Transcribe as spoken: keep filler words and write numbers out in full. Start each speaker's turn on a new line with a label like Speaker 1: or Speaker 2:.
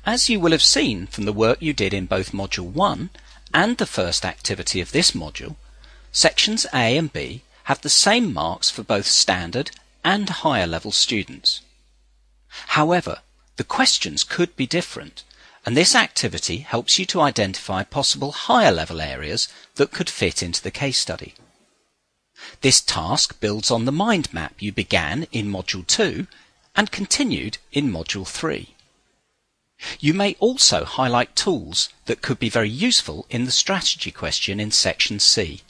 Speaker 1: As you will have seen from the work you did in both Module one and the first activity of this module, Sections A and B have the same marks for both standard and higher level students. However, the questions could be different, and this activity helps you to identify possible higher level areas that could fit into the case study. This task builds on the mind map you began in Module two and continued in Module three. You may also highlight tools that could be very useful in the strategy question in Section C.